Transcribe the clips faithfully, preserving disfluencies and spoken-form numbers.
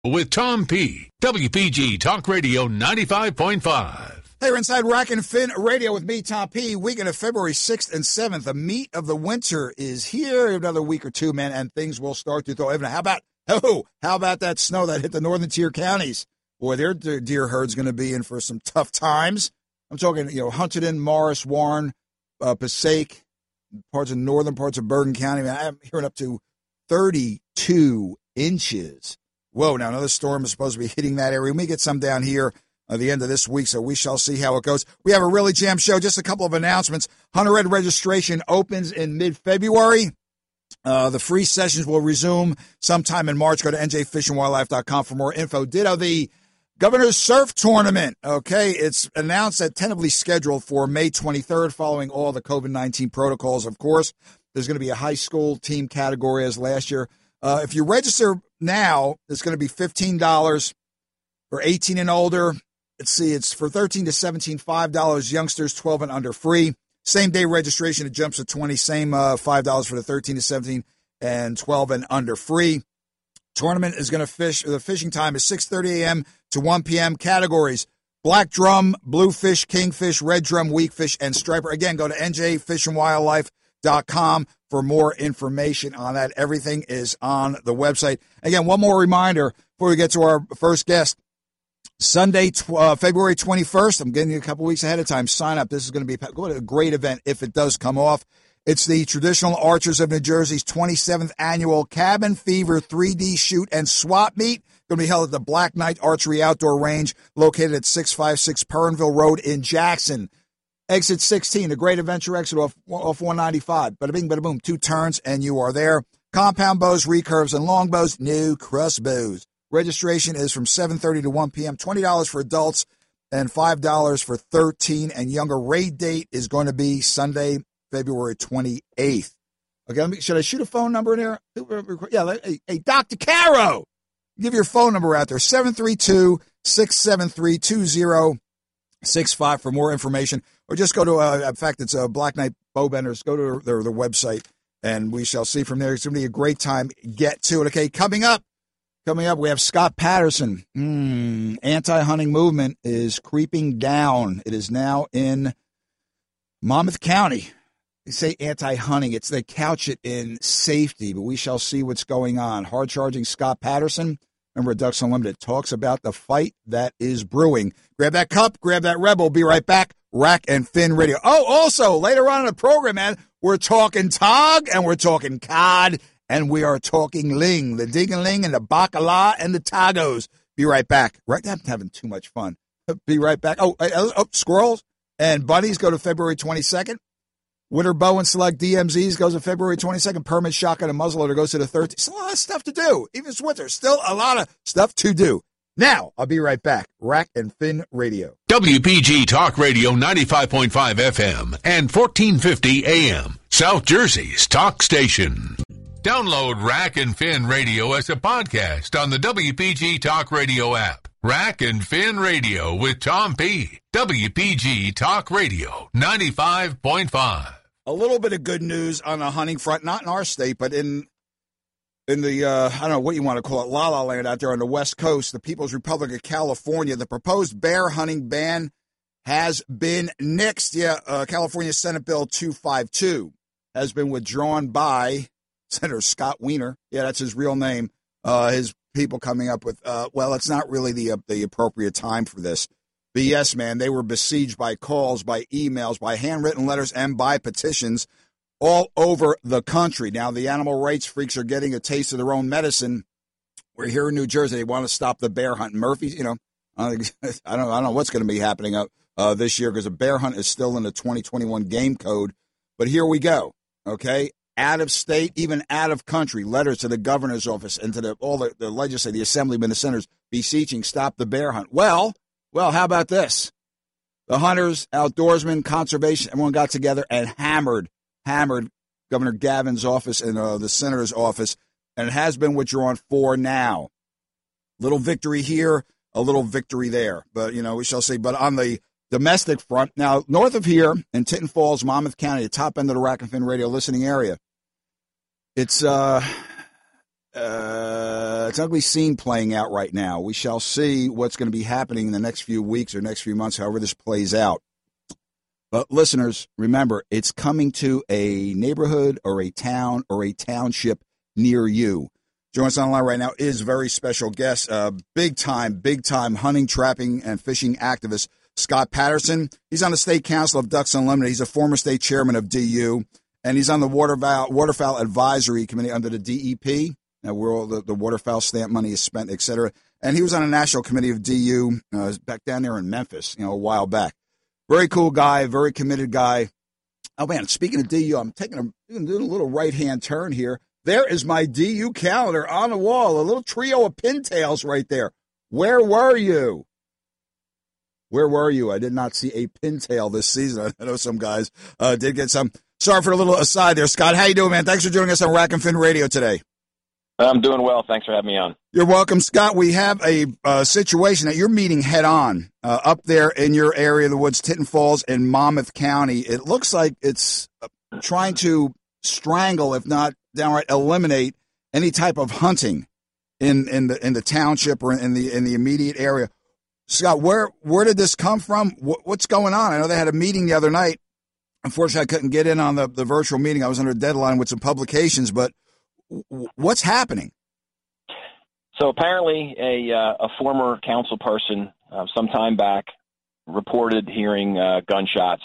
with Tom P. W P G Talk Radio ninety-five point five. Hey, we're inside Rack and Fin Radio with me, Tom P. Weekend of February sixth and seventh. The meat of the winter is here. Another week or two, man, and things will start to thaw. How about, oh, how about that snow that hit the northern tier counties? Boy, their deer herd's going to be in for some tough times. I'm talking, you know, Hunterdon, Morris, Warren, uh, Passaic, parts of northern parts of Bergen County. Man, I'm hearing up to thirty-two inches. Whoa, now another storm is supposed to be hitting that area. We may get some down here at the end of this week, so we shall see how it goes. We have a really jammed show. Just a couple of announcements. Hunter Ed registration opens in mid-February. Uh, the free sessions will resume sometime in March. Go to N J fish and wildlife dot com for more info. Ditto the Governor's Surf Tournament. Okay, it's announced that tentatively scheduled for May twenty-third, following all the COVID nineteen protocols, of course. There's going to be a high school team category as last year. Uh, if you register now, it's going to be fifteen dollars for eighteen and older. Let's see, it's for thirteen to seventeen, five dollars. Youngsters, twelve and under, free. Same day registration, it jumps to twenty. Same uh, five dollars for the thirteen to seventeen and twelve and under, free. Tournament is going to fish. The fishing time is six thirty a.m. to one p.m. Categories: black drum, bluefish, kingfish, red drum, weakfish, and striper. Again, go to N J fish and wildlife dot com for more information on that. Everything is on the website. Again, one more reminder before we get to our first guest. Sunday, uh, February twenty-first. I'm getting you a couple weeks ahead of time. Sign up. This is going to be a great event if it does come off. It's the Traditional Archers of New Jersey's twenty-seventh annual Cabin Fever three D shoot and swap meet. Going to be held at the Black Knight Archery Outdoor Range, located at six fifty-six Perrinville Road in Jackson. Exit sixteen, the Great Adventure exit off, off one ninety-five. Bada bing, bada boom, two turns, and you are there. Compound bows, recurves, and longbows, no crossbows. Registration is from seven thirty to one p.m., twenty dollars for adults, and five dollars for thirteen and younger. Raid date is going to be Sunday, February twenty-eighth. Okay, let me, should I shoot a phone number in there? Yeah, hey, hey Doctor Caro, give your phone number out there, seven three two, six seven three, two zero six five for more information. Or just go to, uh, in fact, it's uh, Black Knight Bowbenders. Go to their, their website, and we shall see from there. It's going to be a great time. Get to it. Okay, coming up, coming up, we have Scott Patterson. Mm, anti-hunting movement is creeping down. It is now in Monmouth County. They say anti-hunting. It's they couch it in safety, but we shall see what's going on. Hard-charging Scott Patterson, remember Ducks Unlimited, talks about the fight that is brewing. Grab that cup, grab that Rebel. Be right back. Rack and Fin Radio. Oh, also, later on in the program, man, we're talking tog, and we're talking cod, and we are talking ling, the ding-a-ling and the bacala and the tagos. Be right back. Right now, I'm having too much fun. Be right back. Oh, oh, oh squirrels and bunnies go to February twenty-second. Winter Bow and Select D M Zs goes to February twenty-second. Permit Shotgun and Muzzleloader goes to the thirteenth. It's a lot of stuff to do. Even it's winter, still a lot of stuff to do. Now, I'll be right back. Rack and Fin Radio. W P G Talk Radio ninety-five point five F M and fourteen fifty A M. South Jersey's talk station. Download Rack and Fin Radio as a podcast on the W P G Talk Radio app. Rack and Fin Radio with Tom P. W P G Talk Radio ninety-five point five. A little bit of good news on the hunting front, not in our state, but in in the, uh, I don't know what you want to call it, La La Land out there on the West Coast, the People's Republic of California. The proposed bear hunting ban has been nixed. Yeah, uh, California Senate Bill two fifty-two has been withdrawn by Senator Scott Wiener. Yeah, that's his real name. Uh, his people coming up with, uh, well, it's not really the uh, the appropriate time for this. But yes, man, they were besieged by calls, by emails, by handwritten letters, and by petitions all over the country. Now, the animal rights freaks are getting a taste of their own medicine. We're here in New Jersey. They want to stop the bear hunt. Murphy, you know, I don't, I don't know what's going to be happening up uh, this year because a bear hunt is still in the twenty twenty-one game code. But here we go, okay? Out of state, even out of country, letters to the governor's office and to the, all the, the legislators, the assemblymen, the senators, beseeching stop the bear hunt. Well, well, how about this? The hunters, outdoorsmen, conservation, everyone got together and hammered, hammered Governor Gavin's office and uh, the senator's office, and it has been withdrawn for now. Little victory here, a little victory there. But, you know, we shall see. But on the domestic front, now, north of here in Tinton Falls, Monmouth County, the top end of the Rack and Fin Radio listening area, it's uh, uh, it's an ugly scene playing out right now. We shall see what's going to be happening in the next few weeks or next few months, however this plays out. But listeners, remember, it's coming to a neighborhood or a town or a township near you. Joining us online right now is a very special guest, uh, big time, big time hunting, trapping, and fishing activist, Scott Patterson. He's on the State Council of Ducks Unlimited. He's a former state chairman of D U, and he's on the Waterfowl, Waterfowl Advisory Committee under the D E P, uh, where all the, the waterfowl stamp money is spent, et cetera. And he was on a national committee of D U uh, back down there in Memphis, you know, a while back. Very cool guy, very committed guy. Oh, man, speaking of D U, I'm taking a, doing a little right-hand turn here. There is my D U calendar on the wall, a little trio of pintails right there. Where were you? Where were you? I did not see a pintail this season. I know some guys uh, did get some. Sorry for the little aside there, Scott. How you doing, man? Thanks for joining us on Rack and Fin Radio today. I'm doing well. Thanks for having me on. You're welcome, Scott. We have a uh, situation that you're meeting head on uh, up there in your area of the woods, Tinton Falls in Monmouth County. It looks like it's uh, trying to strangle, if not downright eliminate, any type of hunting in, in the in the township or in the in the immediate area. Scott, where where did this come from? What, what's going on? I know they had a meeting the other night. Unfortunately, I couldn't get in on the, the virtual meeting. I was under a deadline with some publications, but w- what's happening? So apparently a uh, a former council person uh, some time back reported hearing uh, gunshots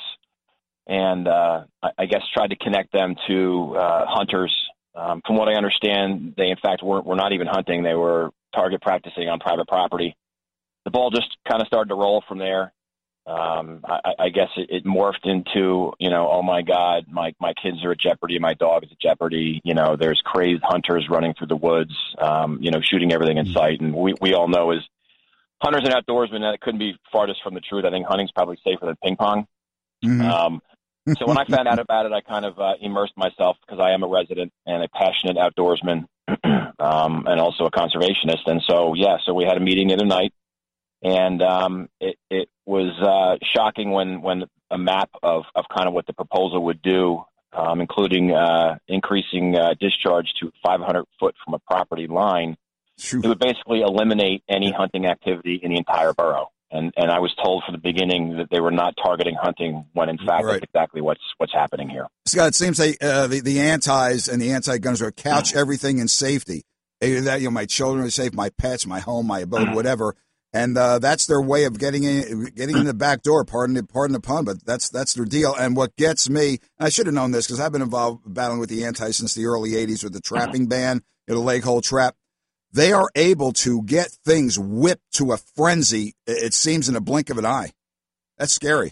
and uh, I, I guess tried to connect them to uh, hunters. Um, from what I understand, they in fact weren't, were not even hunting. They were target practicing on private property. The ball just kind of started to roll from there. Um, I, I guess it, it morphed into, you know, oh my God, my, my kids are at jeopardy. My dog is at jeopardy. You know, there's crazed hunters running through the woods, um, you know, shooting everything in sight. And we, we all know as hunters and outdoorsmen that it couldn't be farthest from the truth. I think hunting's probably safer than ping pong. Mm-hmm. Um, so when I found out about it, I kind of uh, immersed myself because I am a resident and a passionate outdoorsman um, and also a conservationist. And so, yeah, so we had a meeting the other night. And um, it, it was uh, shocking when, when a map of, of kind of what the proposal would do, um, including uh, increasing uh, discharge to five hundred foot from a property line, Shoot. It would basically eliminate any hunting activity in the entire borough. And and I was told from the beginning that they were not targeting hunting when, in fact, right. That's exactly what's what's happening here. Scott, it seems like uh, the, the antis and the anti-gunners are couch everything in safety. Either that, you know, my children are safe, my pets, my home, my abode, whatever. And uh, that's their way of getting in, getting in the back door. Pardon the pardon the pun, but that's that's their deal. And what gets me, I should have known this because I've been involved battling with the anti since the early eighties with the trapping ban, you know, the leg hole trap. They are able to get things whipped to a frenzy. It seems in a blink of an eye. That's scary.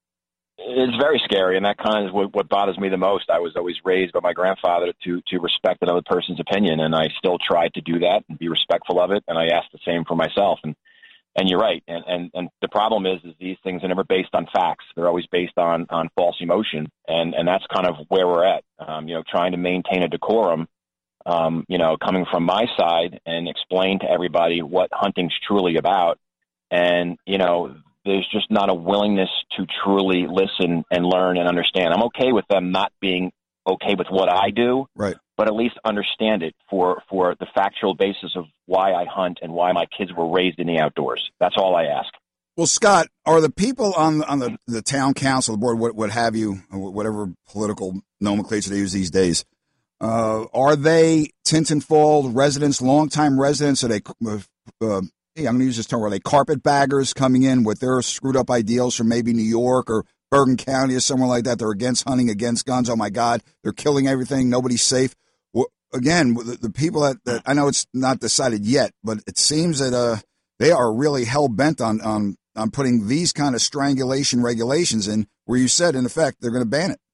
It's very scary, and that kind of what, what bothers me the most. I was always raised by my grandfather to to respect another person's opinion, and I still try to do that and be respectful of it. And I ask the same for myself. And And you're right. And, and, and the problem is, is these things are never based on facts. They're always based on, on false emotion. And, and that's kind of where we're at, um, you know, trying to maintain a decorum, um, you know, coming from my side and explain to everybody what hunting's truly about. And, you know, there's just not a willingness to truly listen and learn and understand. I'm okay with them not being okay with what I do. Right. But at least understand it for, for the factual basis of why I hunt and why my kids were raised in the outdoors. That's all I ask. Well, Scott, are the people on on the, the town council, the board, what, what have you, whatever political nomenclature they use these days, uh, are they Tinton Falls residents, longtime residents? Are they, uh, uh, I'm going to use this term, are they carpetbaggers coming in with their screwed up ideals from maybe New York or Bergen County or somewhere like that? They're against hunting, against guns. Oh, my God, they're killing everything. Nobody's safe. Again, the, the people that, that I know it's not decided yet, but it seems that uh, they are really hell bent on, on on putting these kind of strangulation regulations in, where you said, in effect, they're going to ban it.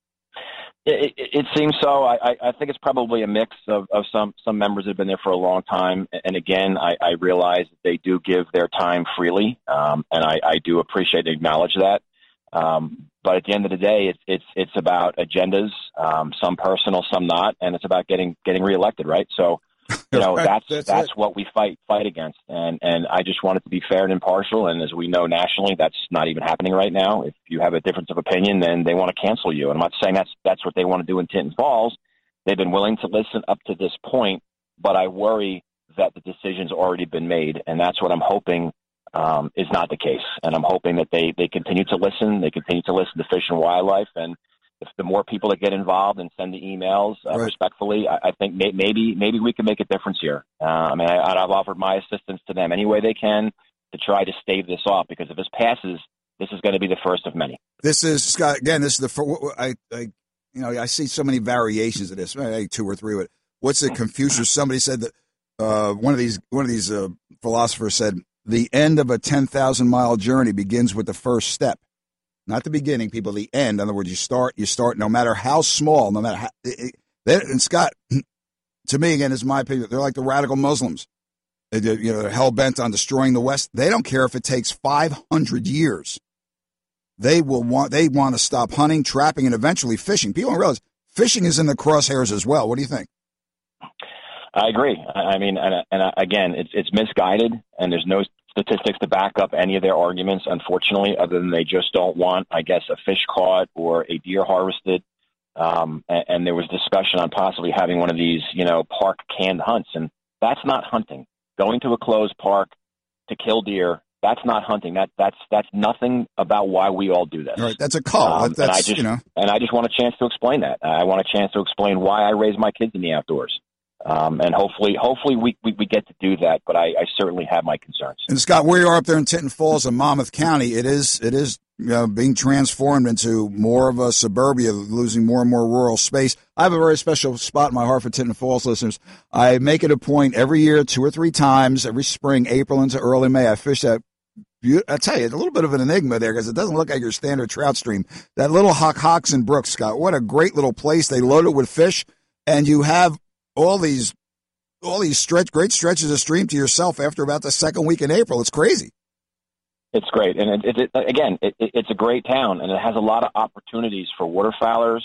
It, it, it seems so. I, I think it's probably a mix of, of some, some members that have been there for a long time. And again, I, I realize that they do give their time freely, um, and I, I do appreciate and acknowledge that. Um, but at the end of the day, it's it's it's about agendas, um, some personal, some not, and it's about getting getting reelected, right? So, you know, right, that's that's, that's what we fight fight against, and and I just want it to be fair and impartial. And as we know nationally, that's not even happening right now. If you have a difference of opinion, then they want to cancel you. And I'm not saying that's that's what they want to do in Tinton Falls. They've been willing to listen up to this point, but I worry that the decision's already been made, and that's what I'm hoping um, is not the case. And I'm hoping that they, they continue to listen, they continue to listen to Fish and Wildlife, and if the more people that get involved and send the emails uh, right. respectfully, I, I think may, maybe maybe we can make a difference here. Uh, I mean, I, I've offered my assistance to them any way they can to try to stave this off, because if this passes, this is going to be the first of many. This is, Scott, again, this is the first, I, I, you know, I see so many variations of this, maybe two or three. But what's it, Confucius? Somebody said that uh, one of these one of these uh, philosophers said, the end of a ten thousand mile journey begins with the first step. Not the beginning, people, the end. In other words, you start, you start, no matter how small, no matter how. It, it, and Scott, to me, again, this is my opinion, they're like the radical Muslims. They, you know, they're hell bent on destroying the West. They don't care if it takes five hundred years. They will want. They want to stop hunting, trapping, and eventually fishing. People don't realize fishing is in the crosshairs as well. What do you think? I agree. I mean, and, and again, it's it's misguided, and there's no statistics to back up any of their arguments, unfortunately, other than they just don't want, I guess, a fish caught or a deer harvested. Um, and, and there was discussion on possibly having one of these, you know, park canned hunts, and that's not hunting. Going to a closed park to kill deer, that's not hunting. That that's that's nothing about why we all do this. All right, that's a call. Um, that's, and I just, you know, and I just want a chance to explain that. I want a chance to explain why I raise my kids in the outdoors. Um, and hopefully, hopefully we, we, we get to do that. But I, I certainly have my concerns. And Scott, where you are up there in Tinton Falls and Monmouth County, it is it is you know, being transformed into more of a suburbia, losing more and more rural space. I have a very special spot in my heart for Tinton Falls listeners. I make it a point every year, two or three times, every spring, April into early May. I fish that. I tell you, it's a little bit of an enigma there because it doesn't look like your standard trout stream. That little Hock Hoxon Brook, Scott, what a great little place. They load it with fish, and you have all these all these stretch, great stretches of stream to yourself after about the second week in April. It's crazy. It's great. And it, it, it, again, it, it's a great town, and it has a lot of opportunities for waterfowlers.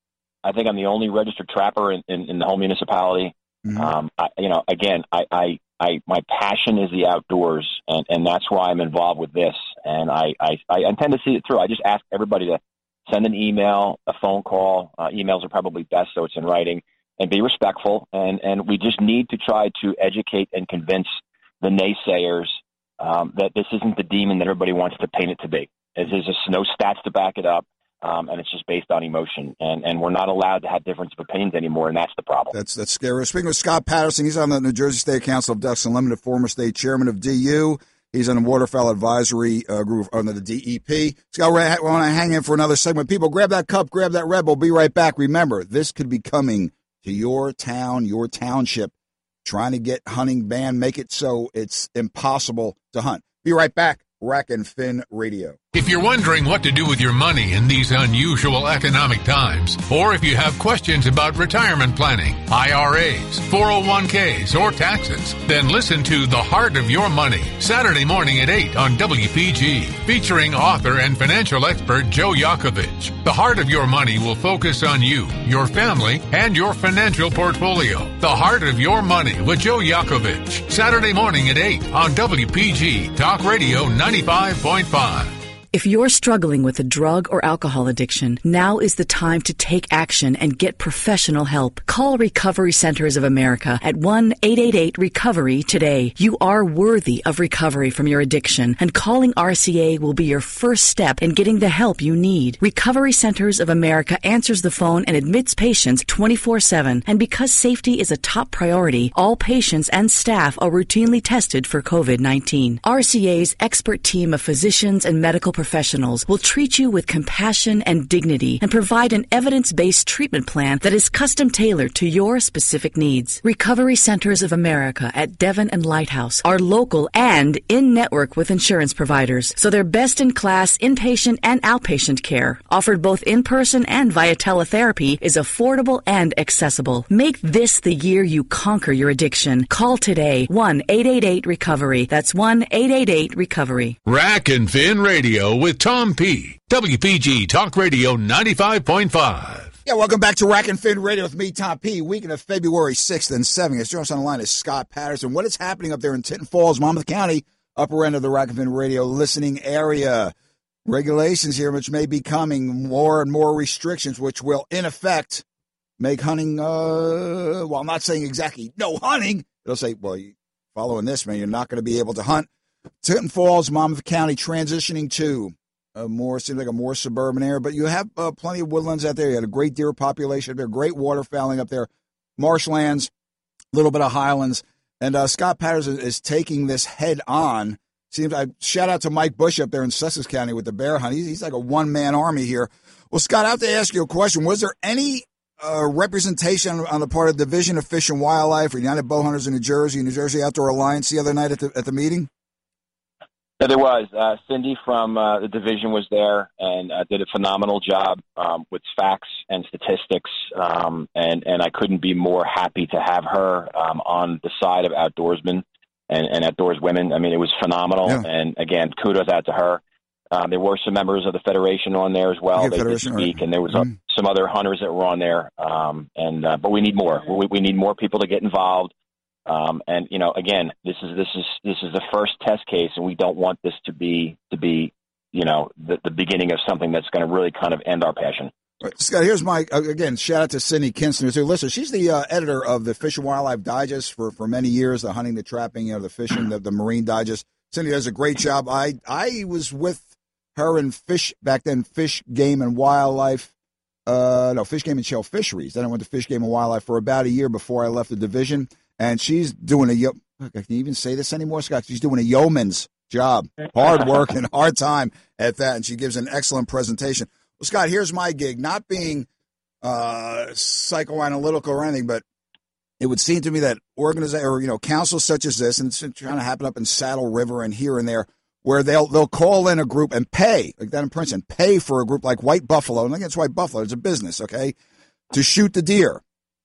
I think I'm the only registered trapper in, in, in the whole municipality. Mm-hmm. Um, I, you know, again, I, I, I, my passion is the outdoors, and, and that's why I'm involved with this. And I, I, I intend to see it through. I just ask everybody to send an email, a phone call. Uh, emails are probably best, so it's in writing. And be respectful, and, and we just need to try to educate and convince the naysayers um, that this isn't the demon that everybody wants to paint it to be. There's just no stats to back it up, um, and it's just based on emotion. And, and we're not allowed to have difference of opinions anymore, and that's the problem. That's that's scary. Speaking of Scott Patterson, he's on the New Jersey State Council of Ducks Unlimited, former state chairman of D U. He's on the Waterfowl Advisory uh, Group under the D E P. Scott, we want to hang in for another segment. People, grab that cup, grab that Red Bull. Be right back. Remember, this could be coming to your town, your township, trying to get hunting banned, make it so it's impossible to hunt. Be right back. Rack and Fin Radio. If you're wondering what to do with your money in these unusual economic times, or if you have questions about retirement planning, I R As, four oh one k's, or taxes, then listen to The Heart of Your Money, Saturday morning at eight on W P G, featuring author and financial expert Joe Yakovich. The Heart of Your Money will focus on you, your family, and your financial portfolio. The Heart of Your Money with Joe Yakovich, Saturday morning at eight on W P G, Talk Radio ninety-five point five. If you're struggling with a drug or alcohol addiction, now is the time to take action and get professional help. Call Recovery Centers of America at one eight eight eight recovery today. You are worthy of recovery from your addiction, and calling R C A will be your first step in getting the help you need. Recovery Centers of America answers the phone and admits patients twenty-four seven, and because safety is a top priority, all patients and staff are routinely tested for COVID nineteen. R C A's expert team of physicians and medical professionals will treat you with compassion and dignity and provide an evidence-based treatment plan that is custom-tailored to your specific needs. Recovery Centers of America at Devon and Lighthouse are local and in-network with insurance providers, so they're best-in-class inpatient and outpatient care, offered both in-person and via teletherapy, is affordable and accessible. Make this the year you conquer your addiction. Call today, one eight eight eight recovery. That's one eight eight eight recovery. Rack and Fin Radio with Tom P. W P G Talk Radio ninety-five point five. Yeah, welcome back to Rack and Fin Radio with me, Tom P. Weekend of February sixth and seventh. Joining us on the line is Scott Patterson. What is happening up there in Tinton Falls, Monmouth County, upper end of the Rack and Fin Radio listening area? Regulations here, which may be coming, more and more restrictions, which will, in effect, make hunting, uh, well, I'm not saying exactly no hunting. It'll say, well, you, following this, man, you're not going to be able to hunt. Tinton Falls, Monmouth County, transitioning to a more, seems like a more suburban area, but you have uh, plenty of woodlands out there. You had a great deer population up there, great waterfowling up there, marshlands, a little bit of highlands. And uh, Scott Patterson is, is taking this head on. Seems I shout out to Mike Bush up there in Sussex County with the bear hunt. He's, he's like a one-man army here. Well, Scott, I have to ask you a question. Was there any uh, representation on the part of the Division of Fish and Wildlife or United Bow Hunters in New Jersey, New Jersey Outdoor Alliance the other night at the, at the meeting? Yeah, there was. Uh, Cindy from uh, the division was there and uh, did a phenomenal job um, with facts and statistics, um, and, and I couldn't be more happy to have her um, on the side of outdoorsmen and, and outdoors women. I mean, it was phenomenal, yeah. And again, kudos out to her. Um, there were some members of the Federation on there as well. They did speak, right. And there was mm-hmm. uh, some other hunters that were on there, um, and uh, but we need more. We, we need more people to get involved. Um, and you know, again, this is this is this is the first test case, and we don't want this to be to be, you know, the, the beginning of something that's going to really kind of end our passion. Right. Scott, here's my again shout out to Cindy Kinstner too. Listen, she's the uh, editor of the Fish and Wildlife Digest for, for many years, the hunting, the trapping, you know, the fishing, the, the marine digest. Cindy does a great job. I I was with her in Fish back then, Fish, Game and Wildlife. Uh, no, Fish, Game and Shell Fisheries. Then I went to Fish, Game and Wildlife for about a year before I left the division. And she's doing a, can you even say this anymore, Scott? She's doing a yeoman's job, hard work and hard time at that. And she gives an excellent presentation. Well, Scott, here's my gig, not being uh, psychoanalytical or anything, but it would seem to me that organizations or, you know, councils such as this, and it's trying to happen up in Saddle River and here and there, where they'll they'll call in a group and pay, like that in Princeton, pay for a group like White Buffalo. And against White Buffalo, it's a business, okay, to shoot the deer.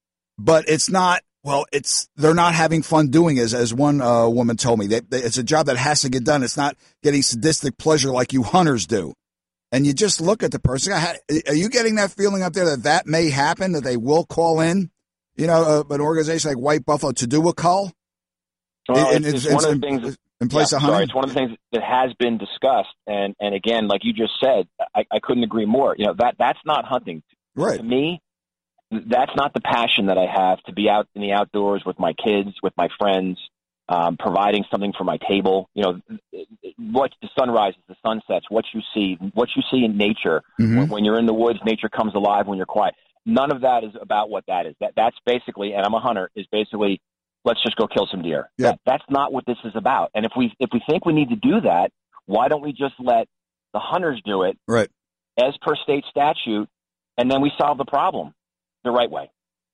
But it's not, well, it's they're not having fun doing it, as, as one uh, woman told me. They, they, it's a job that has to get done. It's not getting sadistic pleasure like you hunters do. And you just look at the person. Are you getting that feeling up there that that may happen, that they will call in, you know, uh, an organization like White Buffalo to do a call? Well, in, it's, in, it's one in, of the things in place yeah, of hunting? Sorry, it's one of the things that has been discussed. And, and again, like you just said, I, I couldn't agree more. You know, that that's not hunting. Right. To me, that's not the passion that I have, to be out in the outdoors with my kids, with my friends, um, providing something for my table. You know, what the sunrises, the sunsets, what you see, what you see in nature. Mm-hmm. When, when you're in the woods, nature comes alive when you're quiet. None of that is about what that is. That That's basically, and I'm a hunter, is basically, let's just go kill some deer. Yeah. That, that's not what this is about. And if we if we think we need to do that, why don't we just let the hunters do it, right, as per state statute, and then we solve the problem the right way?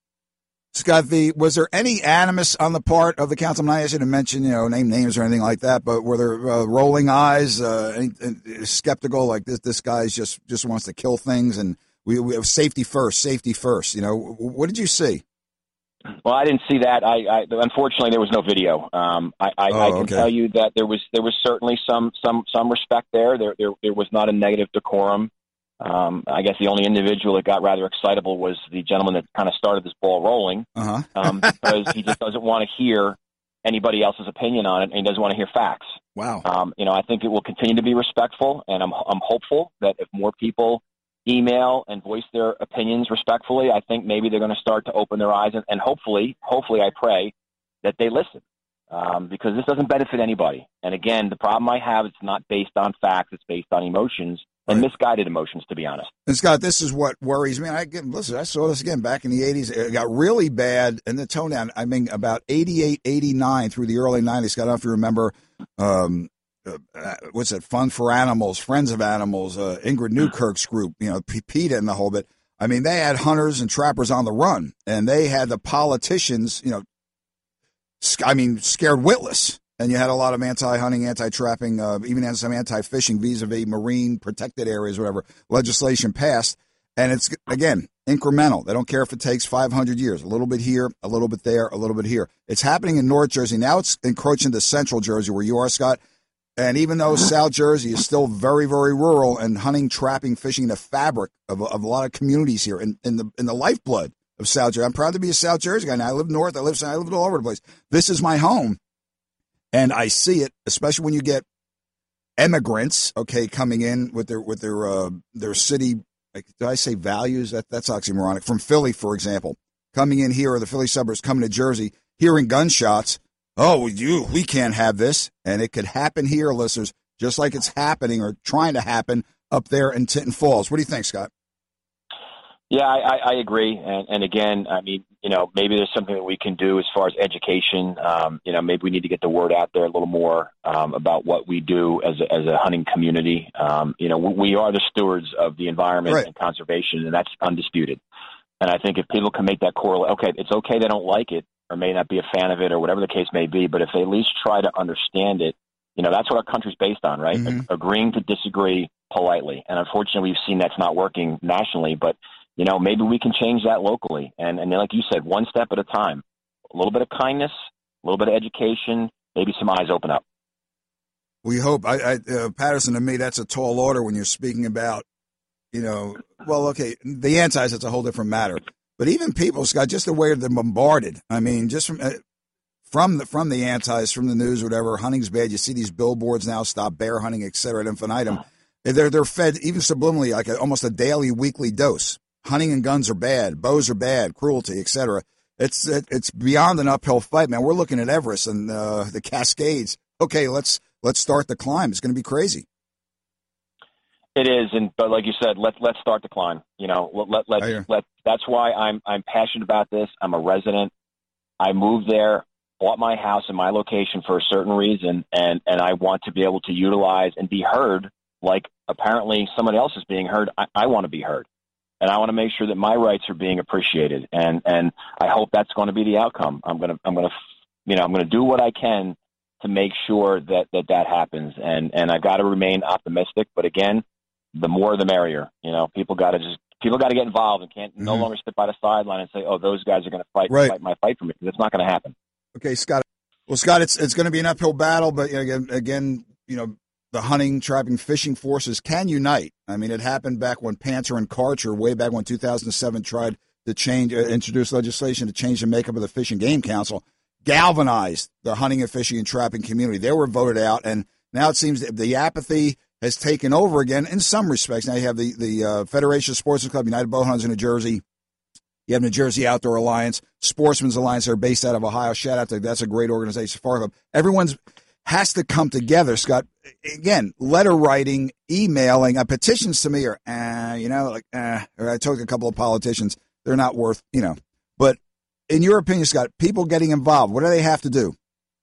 Scott V, was there any animus on the part of the council? I'm not asking you to mention, you know, name names or anything like that, but were there uh, rolling eyes, uh, any, any, skeptical, like this this guy's just, just wants to kill things, and we, we have safety first, safety first. You know, what did you see? Well, I didn't see that. I, I unfortunately there was no video. Um, I, I, oh, I can okay. tell you that there was there was certainly some some some respect there. There there, there was not a negative decorum. Um, I guess the only individual that got rather excitable was the gentleman that kind of started this ball rolling, uh-huh. um, because he just doesn't want to hear anybody else's opinion on it, and he doesn't want to hear facts. Wow. Um, you know, I think it will continue to be respectful, and I'm I'm hopeful that if more people email and voice their opinions respectfully, I think maybe they're going to start to open their eyes, and, and hopefully, hopefully, I pray that they listen, um, because this doesn't benefit anybody. And again, the problem I have, it's not based on facts, it's based on emotions, and right. misguided emotions, to be honest. And Scott, this is what worries me. I get, listen, I saw this again back in the eighties. It got really bad, and the tone down, I mean, about eighty-eight, eighty-nine through the early nineties. Scott, I don't know if you remember, um, Uh, what's that? Fun for Animals, Friends of Animals, uh, Ingrid Newkirk's group, you know, P- PETA and the whole bit. I mean, they had hunters and trappers on the run, and they had the politicians, you know, sc- I mean, scared witless. And you had a lot of anti-hunting, anti-trapping, uh, even some anti-fishing vis-a-vis marine protected areas, whatever, legislation passed. And it's, again, incremental. They don't care if it takes five hundred years, a little bit here, a little bit there, a little bit here. It's happening in North Jersey. Now it's encroaching to Central Jersey, where you are, Scott. And even though South Jersey is still very, very rural, and hunting, trapping, fishing, the fabric of, of a lot of communities here, in, in the in the lifeblood of South Jersey. I'm proud to be a South Jersey guy. Now, I live north, I live south, I live all over the place. This is my home, and I see it, especially when you get immigrants, okay, coming in with their with their uh, their city. Like, did I say values? That that's oxymoronic. From Philly, for example, coming in here, or the Philly suburbs coming to Jersey, hearing gunshots. oh, you, we can't have this. And it could happen here, listeners, just like it's happening or trying to happen up there in Tinton Falls. What do you think, Scott? Yeah, I, I agree. And, and again, I mean, you know, maybe there's something that we can do as far as education. Um, you know, maybe we need to get the word out there a little more um, about what we do as a, as a hunting community. Um, you know, we are the stewards of the environment right. and conservation, and that's undisputed. And I think if people can make that correlate, okay, it's okay they don't like it or may not be a fan of it or whatever the case may be, but if they at least try to understand it, you know, that's what our country's based on, right? Mm-hmm. Agreeing to disagree politely. And unfortunately, we've seen that's not working nationally, but you know, maybe we can change that locally. And, and like you said, one step at a time, a little bit of kindness, a little bit of education, maybe some eyes open up. We hope. I, I, uh, Patterson, to me, that's a tall order when you're speaking about, you know, well, okay, the antis, it's a whole different matter. But even people, Scott, just the way they're bombarded. I mean, just from uh, from the from the antis, from the news, whatever, hunting's bad. You see these billboards now, stop bear hunting, et cetera, ad infinitum. They're, they're fed even subliminally, like a, almost a daily, weekly dose. Hunting and guns are bad. Bows are bad. Cruelty, et cetera. It's it, it's beyond an uphill fight, man. We're looking at Everest and uh, the Cascades. Okay, let's let's start the climb. It's going to be crazy. It is, and but like you said, let's let's start the climb. You know, let let let, let that's why I'm I'm passionate about this. I'm a resident. I moved there, bought my house and my location for a certain reason, and and I want to be able to utilize and be heard like apparently someone else is being heard. I, I want to be heard. And I want to make sure that my rights are being appreciated, and, and I hope that's going to be the outcome. I'm going to I'm going to you know I'm going to do what I can to make sure that that, that happens, and and I've got to remain optimistic. But again, the more the merrier. You know, people got to just people got to get involved and can't mm-hmm. no longer sit by the sideline and say, oh, those guys are going to fight right. fight my fight for me, because it's not going to happen. Okay, Scott. Well, Scott, it's it's going to be an uphill battle, but again, again, you know. The hunting, trapping, fishing forces can unite. I mean, it happened back when Panther and Karcher, way back when two thousand seven, tried to change, uh, introduce legislation to change the makeup of the Fish and Game Council, galvanized the hunting and fishing and trapping community. They were voted out, and now it seems that the apathy has taken over again in some respects. Now you have the, the uh, Federation of Sportsman's Club, United Bow Hunters in New Jersey. You have New Jersey Outdoor Alliance, Sportsman's Alliance. They're based out of Ohio. Shout out to that's a great organization. Safari Club. Everyone's has to come together, Scott. Again, letter writing, emailing, uh, petitions to me are, uh, you know, like, uh, or I talked to a couple of politicians. They're not worth, you know. But in your opinion, Scott, people getting involved, what do they have to do?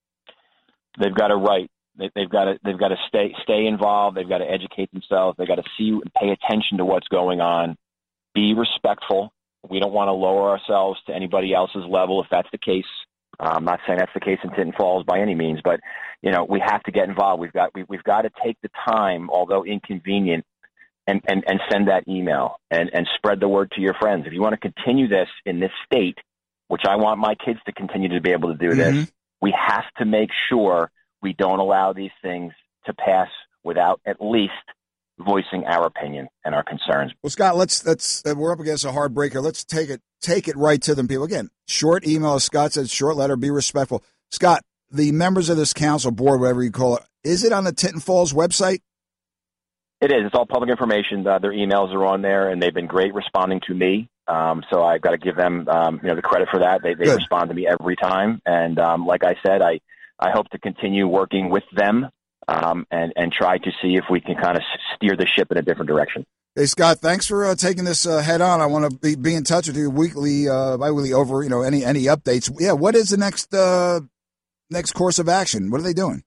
They've got to write. They, they've got to. They've got to stay stay involved. They've got to educate themselves. They've got to see and pay attention to what's going on. Be respectful. We don't want to lower ourselves to anybody else's level if that's the case. Uh, I'm not saying that's the case in Tinton Falls by any means, but you know we have to get involved. We've got we, we've got to take the time, although inconvenient, and, and, and send that email and, and spread the word to your friends. If you want to continue this in this state, which I want my kids to continue to be able to do mm-hmm. this, we have to make sure we don't allow these things to pass without at least voicing our opinion and our concerns. Well, Scott, let's let's uh, we're up against a hard breaker. Let's take it take it right to them, people. Again, short email, as Scott said, short letter, be respectful. Scott, the members of this council board, whatever you call it, is it on the Tinton Falls website? It is. It's all public information. Uh, their emails are on there, and they've been great responding to me. Um, so I've got to give them, um, you know, the credit for that. They they Good. respond to me every time, and um, like I said, I I hope to continue working with them. Um, and, and try to see if we can kind of steer the ship in a different direction. Hey, Scott, thanks for uh, taking this uh, head on. I want to be, be in touch with you weekly, uh, bi-weekly over, you know, any any updates. Yeah, what is the next uh, next course of action? What are they doing?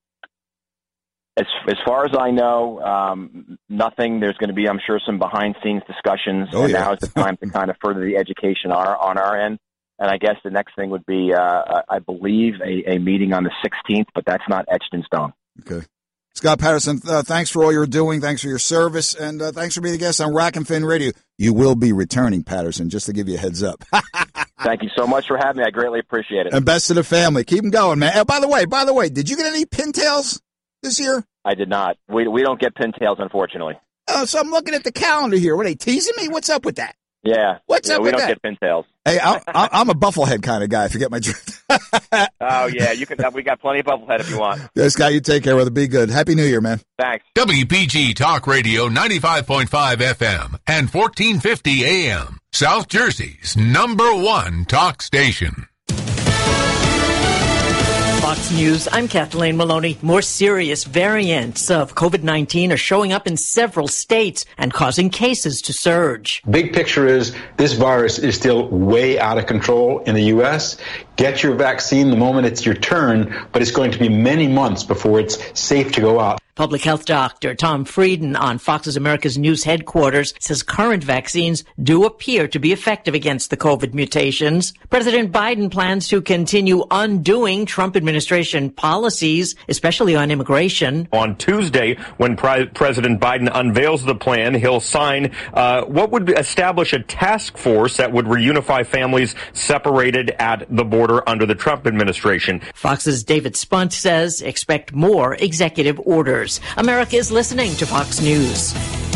As as far as I know, um, nothing. There's going to be, I'm sure, some behind-scenes discussions, oh, and yeah. now is the time to kind of further the education on our, on our end. And I guess the next thing would be, uh, I believe, a, a meeting on the sixteenth, but that's not etched in stone. Okay. Scott Patterson, uh, thanks for all you're doing. Thanks for your service. And uh, thanks for being a guest on Rack and Fin Radio. You will be returning, Patterson, just to give you a heads up. Thank you so much for having me. I greatly appreciate it. And best to the family. Keep them going, man. Oh, by the way, by the way, did you get any pintails this year? I did not. We we don't get pintails, unfortunately. Oh, so I'm looking at the calendar here. Were they teasing me? What's up with that? Yeah. What's yeah, up we with don't that? get pintails. Hey, I, I, I'm a bufflehead kind of guy, if you get my drift. Oh, yeah. You can. We got plenty of bufflehead if you want. Yeah, Scott, you take care, brother. Be good. Happy New Year, man. Thanks. W P G Talk Radio ninety-five point five F M and fourteen fifty A M. South Jersey's number one talk station. Fox News, I'm Kathleen Maloney. More serious variants of COVID nineteen are showing up in several states and causing cases to surge. Big picture is this virus is still way out of control in the U S. Get your vaccine the moment it's your turn, but it's going to be many months before it's safe to go out. Public health doctor Tom Frieden on Fox's America's News headquarters says current vaccines do appear to be effective against the COVID mutations. President Biden plans to continue undoing Trump administration policies, especially on immigration. On Tuesday, when Pre- President Biden unveils the plan, he'll sign uh, what would establish a task force that would reunify families separated at the border under the Trump administration. Fox's David Spunt says expect more executive orders. America is listening to Fox News.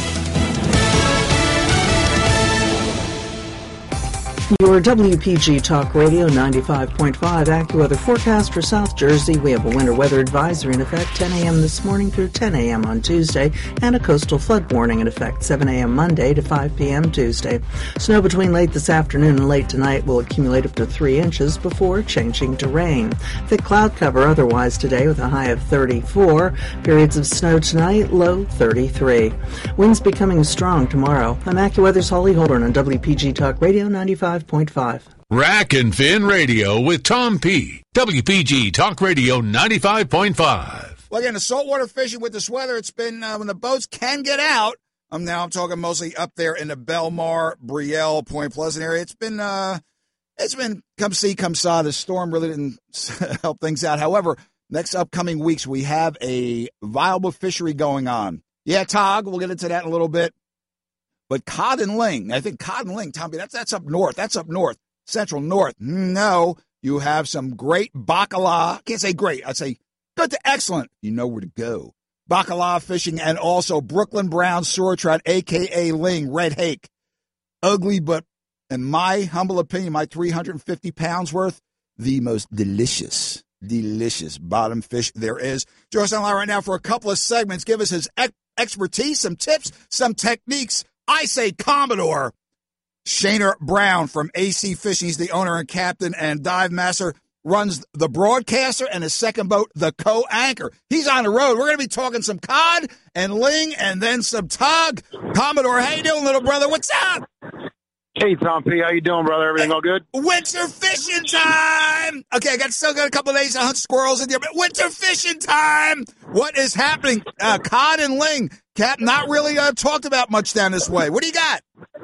Your W P G Talk Radio ninety-five point five AccuWeather forecast for South Jersey. We have a winter weather advisory in effect ten a.m. this morning through ten a.m. on Tuesday, and a coastal flood warning in effect seven a.m. Monday to five p.m. Tuesday. Snow between late this afternoon and late tonight will accumulate up to three inches before changing to rain. Thick cloud cover otherwise today with a high of thirty-four. Periods of snow tonight, low thirty-three. Winds becoming strong tomorrow. I'm AccuWeather's Holly Holden on W P G Talk Radio ninety-five point five. Rack and Fin Radio with Tom P. W P G Talk Radio ninety-five point five. Well, again, the saltwater fishing with this weather, it's been uh, when the boats can get out. Um, now I'm talking mostly up there in the Belmar, Brielle, Point Pleasant area. It's been, uh, it's been come see, come saw. The storm really didn't help things out. However, next upcoming weeks, we have a viable fishery going on. Yeah, Tog, we'll get into that in a little bit. But cod and ling, I think cod and ling, Tommy, that's that's up north. That's up north, central north. No, you have some great bacala. I can't say great. I'd say good to excellent. You know where to go. Bacala fishing and also Brooklyn Brown Sword Trout, a k a. ling, red hake. Ugly, but in my humble opinion, my three hundred fifty pounds worth, the most delicious, delicious bottom fish there is. Join us online right now for a couple of segments. Give us his ex- expertise, some tips, some techniques. I say Commodore Shaner Brown from A C Fishing. He's the owner and captain and dive master, runs the broadcaster and his second boat, the co-anchor. He's on the road. We're going to be talking some cod and ling and then some tog. Commodore, how you doing, little brother? What's up? Hey, Tom P. How you doing, brother? Everything all good? Winter fishing time. Okay, I got still got a couple of days to hunt squirrels in there, but winter fishing time. What is happening? Uh, cod and ling. Cap, not really uh, talked about much down this way. What do you got?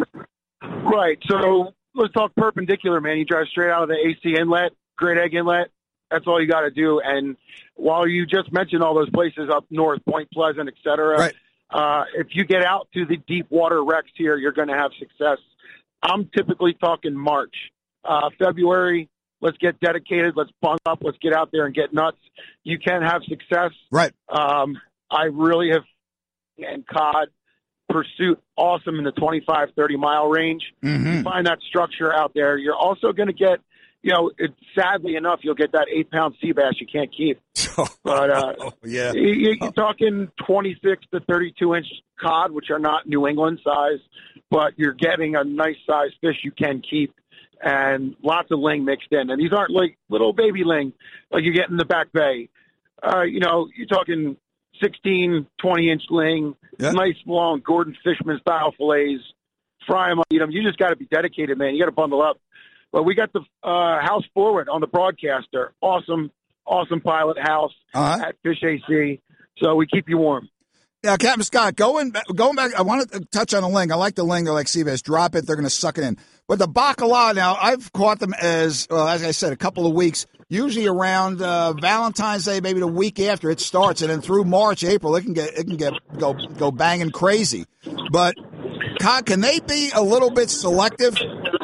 Right. So let's talk perpendicular, man. You drive straight out of the A C Inlet, Great Egg Inlet. That's all you got to do. And while you just mentioned all those places up north, Point Pleasant, et cetera, right. uh, if you get out to the deep water wrecks here, you're going to have success. I'm typically talking March. Uh, February, let's get dedicated. Let's bunk up. Let's get out there and get nuts. You can have success. Right. Um, I really have, and cod pursuit awesome in the twenty-five, thirty mile range. Mm-hmm. You find that structure out there. You're also going to get, you know, it, sadly enough, you'll get that eight pound sea bass you can't keep. But uh, oh, yeah. you, you're talking twenty-six to thirty-two inch cod, which are not New England size, but you're getting a nice size fish you can keep, and lots of ling mixed in. And these aren't like little baby ling like you get in the Back Bay. Uh, you know, you're talking sixteen, twenty inch ling, yeah. Nice long Gordon Fishman style fillets. Fry them up, eat them. You just got to be dedicated, man. You got to bundle up. But we got the uh, house forward on the broadcaster. Awesome, awesome pilot house uh-huh. at Fish A C. So we keep you warm. Now, Captain Scott, going back, going back, I want to touch on the ling. I like the ling. They're like sea bass. Drop it, they're going to suck it in. But the bacala, now, I've caught them as, well, as I said, a couple of weeks, usually around uh, Valentine's Day, maybe the week after it starts, and then through March, April, it can get it can get go go banging crazy. But can they be a little bit selective?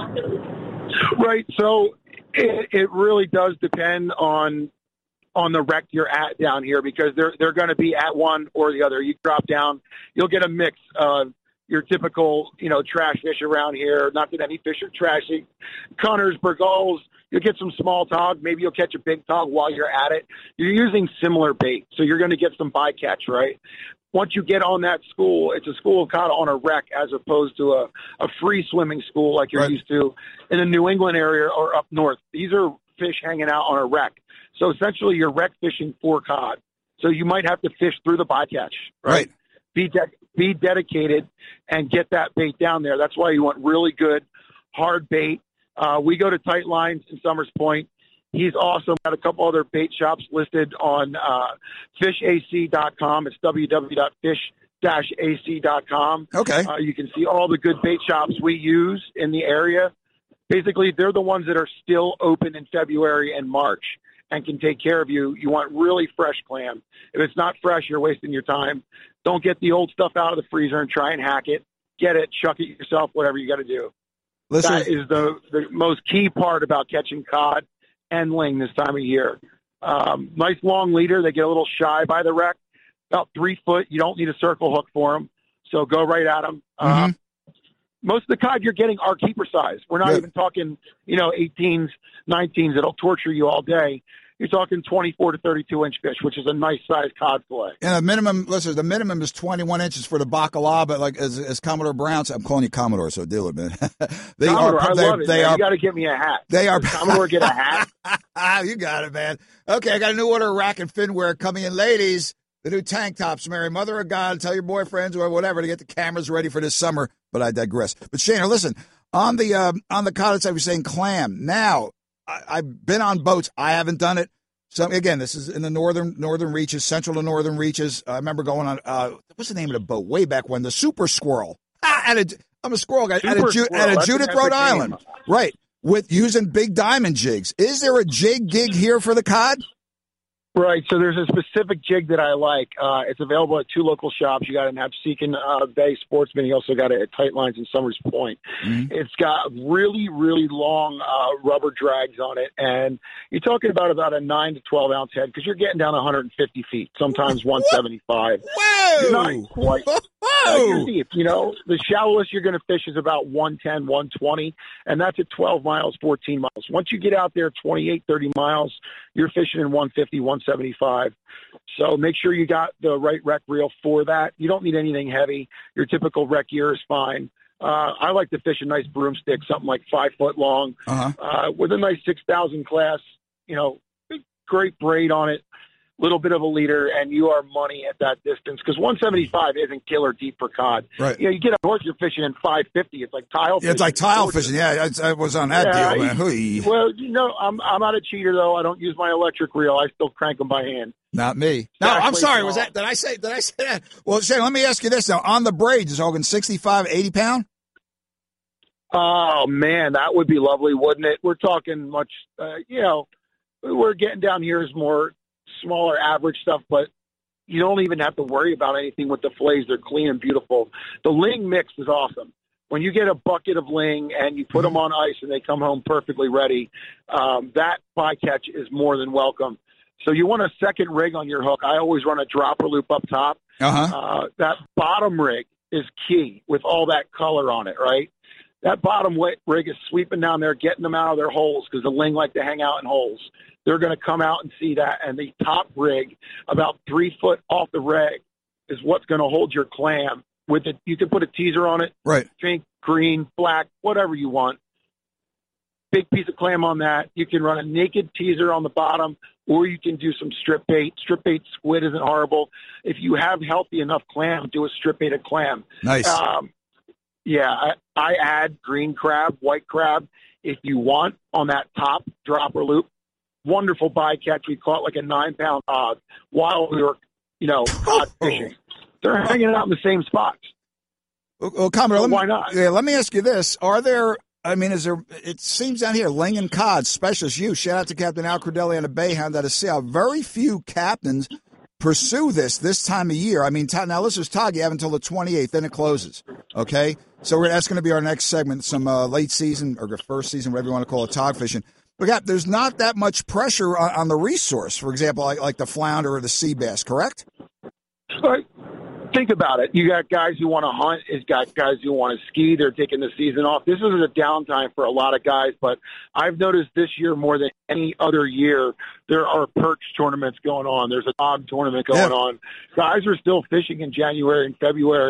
Right. So it, it really does depend on on the wreck you're at down here, because they're they're going to be at one or the other. You drop down, you'll get a mix of your typical, you know, trash fish around here. Not that any fish are trashy. Cunners, burgulls. You'll get some small tog. Maybe you'll catch a big tog while you're at it. You're using similar bait, so you're going to get some bycatch, right? Once you get on that school, it's a school of cod on a wreck as opposed to a, a free swimming school like you're right. used to in the New England area or up north. These are fish hanging out on a wreck. So essentially you're wreck fishing for cod. So you might have to fish through the bycatch, right? Right. Be, de- be dedicated and get that bait down there. That's why you want really good, hard bait. Uh, we go to Tight Lines in Summers Point. He's awesome. Got a couple other bait shops listed on uh, fish a c dot com. It's w w w dot fish dash a c dot com. Okay. Uh, you can see all the good bait shops we use in the area. Basically, they're the ones that are still open in February and March and can take care of you. You want really fresh clam. If it's not fresh, you're wasting your time. Don't get the old stuff out of the freezer and try and hack it. Get it, chuck it yourself, whatever you got to do. Listen, that is the, the most key part about catching cod and ling this time of year. Um, nice long leader. They get a little shy by the wreck, about three foot. You don't need a circle hook for them, so go right at them. Mm-hmm. Uh, most of the cod you're getting are keeper size. We're not yeah. even talking, you know, eighteens, nineteens that'll torture you all day. You're talking twenty-four to thirty-two inch fish, which is a nice sized cod fillet. And a minimum, listen, the minimum is twenty-one inches for the bacala, but like as, as Commodore Brown said, I'm calling you Commodore, so deal with it. they Commodore, are, I they, love it. They man. are, you got to get me a hat. They are. Does Commodore get a hat? Ah, you got it, man. Okay, I got a new order of rack and fin wear coming in, ladies. The new tank tops, Mary, mother of God, tell your boyfriends or whatever to get the cameras ready for this summer. But I digress. But Shana, listen, on the um, on the cod side, we're saying clam. Now, I, I've been on boats. I haven't done it. So again, this is in the northern northern reaches, central to northern reaches. I remember going on uh, what's the name of the boat way back when? The Super Squirrel. Ah, at a, I'm a squirrel guy at a, Ju- at a Judith, Rhode Island, right? With using big diamond jigs. Is there a jig gig here for the cod? Right. So there's a specific jig that I like. Uh, it's available at two local shops. You got it in Absecon uh, Bay Sportsman. You also got it at Tight Lines in Summers Point. Mm-hmm. It's got really, really long uh, rubber drags on it. And you're talking about about a nine to twelve ounce head because you're getting down one hundred fifty feet, sometimes one seventy-five. Whoa! You're not quite Whoa! deep. You know, the shallowest you're going to fish is about one ten, one twenty, and that's at twelve miles, fourteen miles. Once you get out there twenty-eight, thirty miles, you're fishing in one fifty, one seventy-five. So make sure you got the right rec reel for that. You don't need anything heavy. Your typical rec gear is fine. Uh, I like to fish a nice broomstick, something like five foot long, uh-huh. uh, with a nice six thousand class, you know, great braid on it, little bit of a leader, and you are money at that distance because one seventy-five isn't killer deep for cod. Right. You know, you get up north, you're fishing in five fifty. It's like tile fishing. It's like tile fishing. Yeah, I, I was on that yeah, deal, man. Hui. Well, you know, I'm I'm not a cheater though. I don't use my electric reel. I still crank them by hand. Not me. No, I'm sorry. Was that? Did I say? Did I say that? Well, Shane, let me ask you this now. On the braids, is Hogan sixty-five, eighty pound? Oh man, that would be lovely, wouldn't it? We're talking much. Uh, you know, we're getting down here is more smaller, average stuff, but you don't even have to worry about anything with the fillets. They're clean and beautiful. The ling mix is awesome. When you get a bucket of ling and you put them on ice and they come home perfectly ready, um, that bycatch is more than welcome. So you want a second rig on your hook. I always run a dropper loop up top. Uh-huh. Uh, that bottom rig is key with all that color on it, right? That bottom rig is sweeping down there, getting them out of their holes because the ling like to hang out in holes. They're going to come out and see that. And the top rig, about three foot off the rig, is what's going to hold your clam. With it, you can put a teaser on it, right? Pink, green, black, whatever you want. Big piece of clam on that. You can run a naked teaser on the bottom, or you can do some strip bait. Strip bait squid isn't horrible. If you have healthy enough clam, do a strip baited clam. Nice. Um, yeah, I, I add green crab, white crab, if you want, on that top dropper loop. Wonderful bycatch. We caught like a nine-pound hog while we were, you know, cod fishing. They're hanging out in the same spots. Well, well Commodore, so let me, why not? Yeah, let me ask you this. Are there, I mean, is there, it seems down here, ling and cod, specialist you. Shout out to Captain Al Cordelli on the Bayhound out of Seattle. Very few captains pursue this this time of year. I mean, now this is Todd. You have until the twenty-eighth, then it closes. Okay? So we're, that's going to be our next segment, some uh, late season or the first season, whatever you want to call it, tog fishing. But yeah, there's not that much pressure on, on the resource, for example, like, like the flounder or the sea bass, correct? Right. Think about it. You got guys who want to hunt. You got guys who want to ski. They're taking the season off. This is a downtime for a lot of guys, but I've noticed this year more than any other year, there are perch tournaments going on. There's a dog tournament going yeah. on. Guys are still fishing in January and February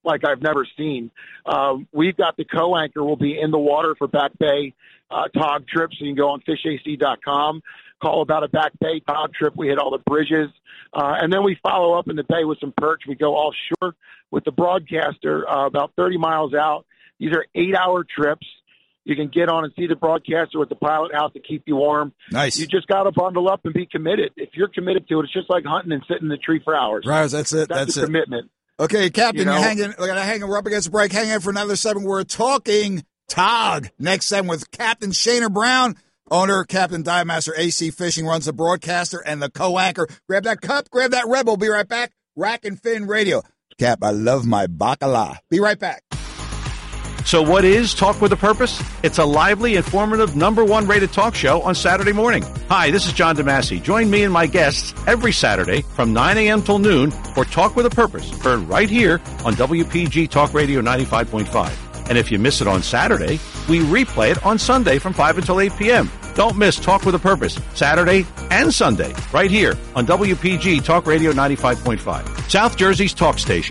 like I've never seen. Um, we've got the co-anchor will be in the water for Back Bay uh, tog trips. So you can go on fish a c dot com, call about a Back Bay tog trip. We hit all the bridges. Uh, and then we follow up in the bay with some perch. We go offshore with the broadcaster uh, about thirty miles out. These are eight-hour trips. You can get on and see the broadcaster with the pilot out to keep you warm. Nice. You just got to bundle up and be committed. If you're committed to it, it's just like hunting and sitting in the tree for hours. Right, that's it. That's, that's a it. commitment. Okay, Captain, You know? you're hanging. We're gonna hang. We're up against the break. Hang in for another segment. We're talking tog next segment with Captain Shana Brown, owner, Captain Dive Master A C Fishing, runs the broadcaster and the co-anchor. Grab that cup. Grab that Red Bull. Be right back. Rack and Fin Radio. Cap, I love my bacala. Be right back. So what is Talk with a Purpose? It's a lively, informative, number one rated talk show on Saturday morning. Hi, this is John DeMasi. Join me and my guests every Saturday from nine a.m. till noon for Talk with a Purpose, heard right here on W P G Talk Radio ninety-five point five. And if you miss it on Saturday, we replay it on Sunday from five until eight p.m. Don't miss Talk with a Purpose, Saturday and Sunday, right here on W P G Talk Radio ninety-five point five, South Jersey's talk station.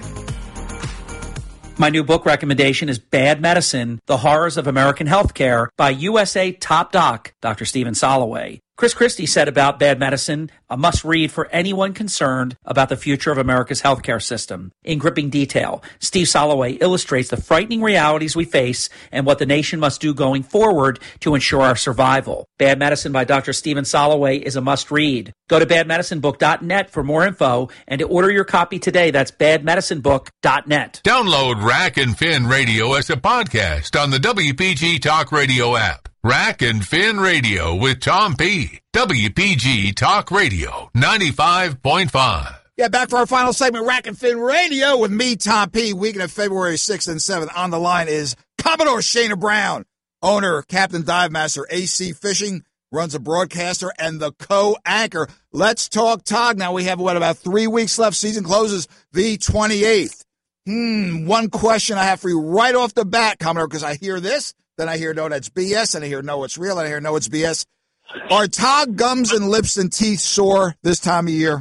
My new book recommendation is Bad Medicine, The Horrors of American Healthcare by U S A top doc, Doctor Stephen Soloway. Chris Christie said about Bad Medicine, a must-read for anyone concerned about the future of America's healthcare system. In gripping detail, Steve Soloway illustrates the frightening realities we face and what the nation must do going forward to ensure our survival. Bad Medicine by Doctor Stephen Soloway is a must-read. Go to bad medicine book dot net for more info and to order your copy today. That's bad medicine book dot net. Download Rack and Fin Radio as a podcast on the W P G Talk Radio app. Rack and Fin Radio with Tom P. W P G Talk Radio ninety-five point five. Yeah, back for our final segment, Rack and Fin Radio with me, Tom P. Weekend of February sixth and seventh. On the line is Commodore Shana Brown, owner, Captain Dive Master, A C Fishing, runs a broadcaster and the co-anchor. Let's talk tog. Now we have, what, about three weeks left. Season closes the twenty-eighth. Hmm, one question I have for you right off the bat, Commodore, because I hear this, then I hear no, that's B S, and I hear no, it's real, and I hear no, it's B S. Are tog gums and lips and teeth sore this time of year?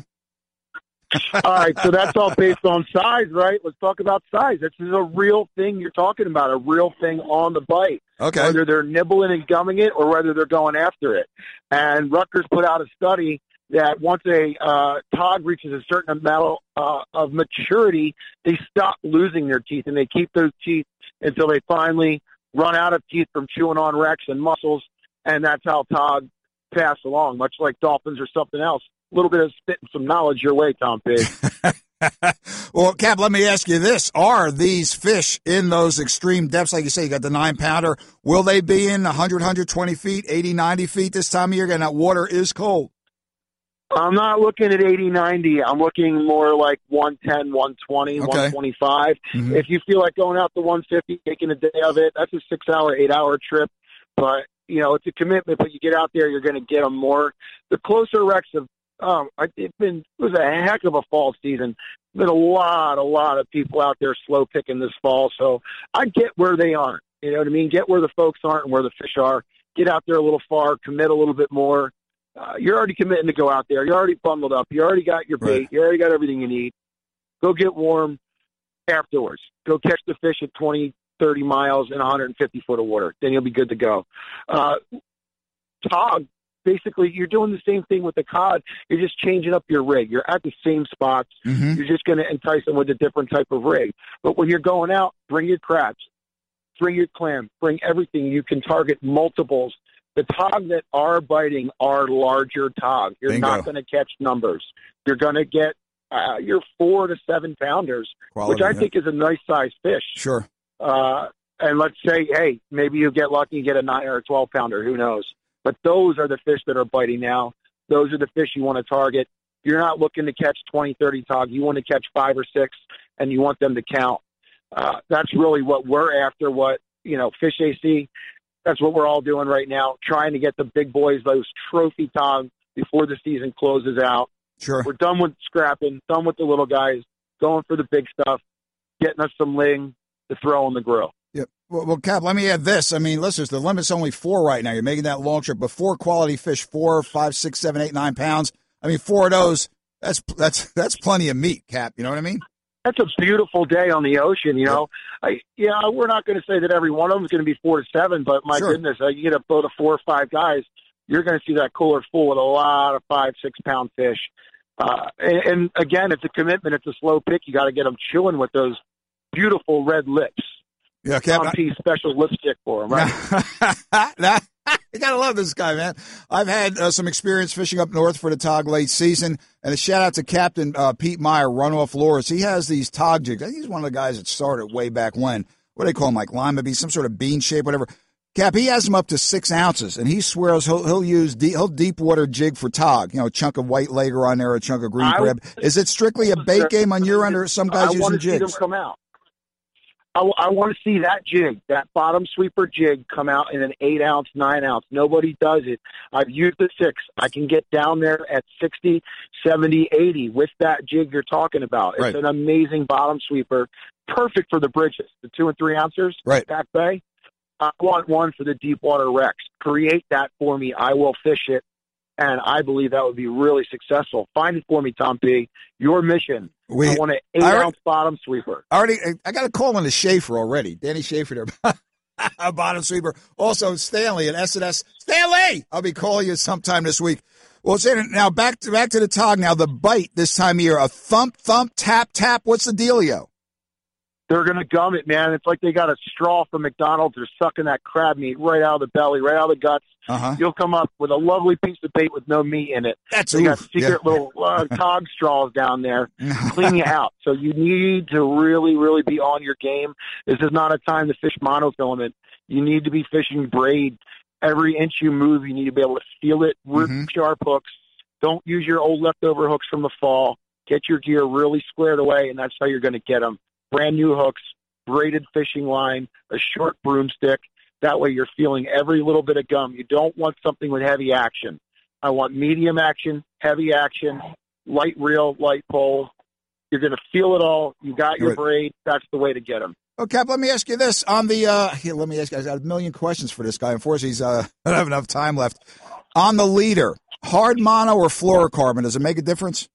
All right, so that's all based on size, right? Let's talk about size. This is a real thing you're talking about, a real thing on the bite. Okay. Whether they're nibbling and gumming it or whether they're going after it. And Rutgers put out a study that once a uh, tog reaches a certain amount uh, of maturity, they stop losing their teeth, and they keep those teeth until they finally run out of teeth from chewing on wrecks and mussels, and that's how tog pass along, much like dolphins or something else. A little bit of spitting some knowledge your way, Tom Pig. Well, Cap, let me ask you this. Are these fish in those extreme depths, like you say, you got the nine-pounder, will they be in one hundred, one hundred twenty feet, eighty, ninety feet this time of year? And that water is cold. I'm not looking at eighty, ninety. I'm looking more like one ten, one twenty, Okay. one twenty-five. Mm-hmm. If you feel like going out to one fifty, taking a day of it, that's a six-hour, eight-hour trip. But, you know, it's a commitment, but you get out there, you're going to get them more. The closer wrecks have um, it's been it was a heck of a fall season. Been a lot, a lot of people out there slow picking this fall. So I get where they aren't. You know what I mean? Get where the folks aren't and where the fish are. Get out there a little far, commit a little bit more. Uh, you're already committing to go out there. You're already bundled up. You already got your bait. Right. You already got everything you need. Go get warm afterwards. Go catch the fish at twenty, thirty miles in one hundred fifty foot of water. Then you'll be good to go. Uh, tog, basically, you're doing the same thing with the cod. You're just changing up your rig. You're at the same spots. Mm-hmm. You're just going to entice them with a different type of rig. But when you're going out, bring your crabs. Bring your clam. Bring everything. You can target multiples. The tog that are biting are larger tog. You're Bingo. not going to catch numbers. You're going to get uh, your four to seven pounders, Quality, which I yeah. think is a nice size fish. Sure. Uh, and let's say, hey, maybe you get lucky and get a nine or a twelve pounder. Who knows? But those are the fish that are biting now. Those are the fish you want to target. You're not looking to catch twenty, thirty tog. You want to catch five or six, and you want them to count. Uh, that's really what we're after. What you know, Fish A C. That's what we're all doing right now, trying to get the big boys, those trophy tog, before the season closes out. Sure. We're done with scrapping, done with the little guys, going for the big stuff, getting us some ling to throw on the grill. Yeah. Well, well, Cap, let me add this. I mean, listeners, the limit's only four right now. You're making that long trip. But four quality fish, four, five, six, seven, eight, nine pounds. I mean, four of those, that's that's that's plenty of meat, Cap. You know what I mean? That's a beautiful day on the ocean, you know. Yeah, I, yeah we're not going to say that every one of them is going to be four to seven, but my sure. goodness, uh, you get a boat of four or five guys, you're going to see that cooler full with a lot of five, six pound fish. Uh, and, and again, it's a commitment. It's a slow pick. You got to get them chewing with those beautiful red lips. Yeah, Captain. Tom P special lipstick for them, right? You gotta love this guy, man. I've had uh, some experience fishing up north for the tog late season, and a shout out to Captain uh, Pete Meyer, Runoff Lures. He has these tog jigs. I think he's one of the guys that started way back when. What do they call them, like lima bean, some sort of bean shape, whatever. Cap, he has them up to six ounces, and he swears he'll he'll use deep, he'll deep water jig for tog. You know, a chunk of white lager on there, a chunk of green I, crab. Is it strictly a bait game on your end, or some guys I using want to jigs? See them come out. I, w- I want to see that jig, that bottom sweeper jig, come out in an eight ounce, nine ounce. Nobody does it. I've used the six. I can get down there at sixty, seventy, eighty with that jig you're talking about. It's right. an amazing bottom sweeper, perfect for the bridges, the two and three ounces, right. Back Bay. I want one for the deep water wrecks. Create that for me. I will fish it, and I believe that would be really successful. Find it for me, Tom P. Your mission. We, I want an eight-ounce bottom sweeper. I already, I got a call on the Schaefer already. Danny Schaefer there. A bottom sweeper. Also, Stanley at S and S. Stanley! I'll be calling you sometime this week. Well, now back to back to the tog. Now, the bite this time of year, a thump, thump, tap, tap. What's the dealio? They're going to gum it, man. It's like they got a straw from McDonald's. They're sucking that crab meat right out of the belly, right out of the guts. Uh-huh. You'll come up with a lovely piece of bait with no meat in it. That's They got oof, secret yeah. little uh, tog straws down there, clean you out. So you need to really, really be on your game. This is not a time to fish monofilament. You need to be fishing braid. Every inch you move, you need to be able to feel it. Root Mm-hmm. sharp hooks. Don't use your old leftover hooks from the fall. Get your gear really squared away, and that's how you're going to get them. Brand new hooks, braided fishing line, a short broomstick. That way you're feeling every little bit of gum. You don't want something with heavy action. I want medium action, heavy action, light reel, light pole. You're going to feel it all. You got your Right. braid. That's the way to get them. Oh, Cap, let me ask you this. On the, uh, here, let me ask you, I got a million questions for this guy. Unfortunately, he's, uh, I don't have enough time left. On the leader, hard mono or fluorocarbon, does it make a difference?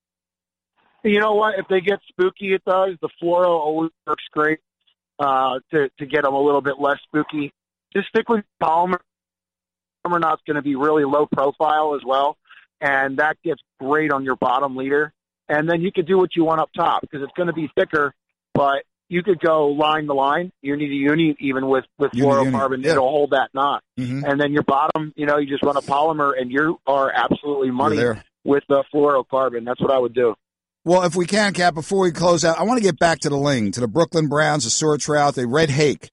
You know what? If they get spooky, it does. The fluoro always works great uh, to, to get them a little bit less spooky. Just stick with polymer. Polymer knot's going to be really low profile as well, and that gets great on your bottom leader. And then you could do what you want up top because it's going to be thicker, but you could go line to line, uni to uni, even with, with fluorocarbon. Yeah. It'll hold that knot. Mm-hmm. And then your bottom, you know, you just run a polymer, and you are absolutely money there. with the fluorocarbon. That's what I would do. Well, if we can, Cap, before we close out, I want to get back to the ling, to the Brooklyn Browns, the sword trout, the red hake.